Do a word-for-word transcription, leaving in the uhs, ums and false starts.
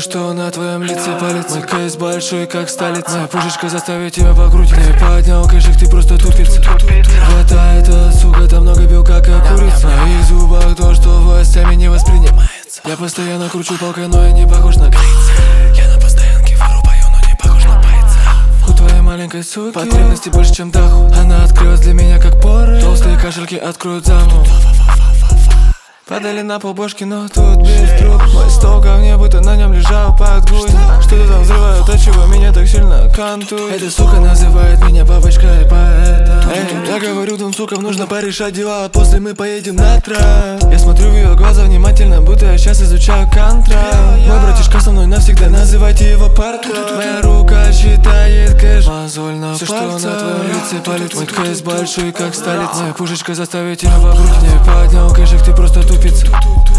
что на твоем лице палец. Мой кейс большой, как столица. Моя пушечка заставит тебя покрутить. Не поднял кэшик, ты просто тупица. Хватает, сука, там много белка, как курица. В моих зубах то, что властями не воспринимается. Я постоянно кручу палкой, но я не похож на грейца. Я на постоянке вырубаю, но не похож на бойца. У твоей маленькой суки потребности больше, чем даху. Она открылась для меня, как поры. Толстые кашельки откроют замок. Падали на пол бошки, но тут без труп. Мой стол ко мне, будто на нем лежал подгунь. Что-то там взрывают, от чего меня так сильно кантует. Эта сука называет меня бабочкой поэта. Эй, я говорю двум сукам, нужно порешать дела, а после мы поедем на трап. Я смотрю в ее глаза внимательно, будто я сейчас изучаю контракт. Мой братишка со мной навсегда, называйте его парком. Моя рука считает кэш, мозоль на все, что на твоем лице палец. Мой кейс большой, как столица. Моя пушечка заставит тебя покрутить. Не поднял кэшик, ты просто тупица.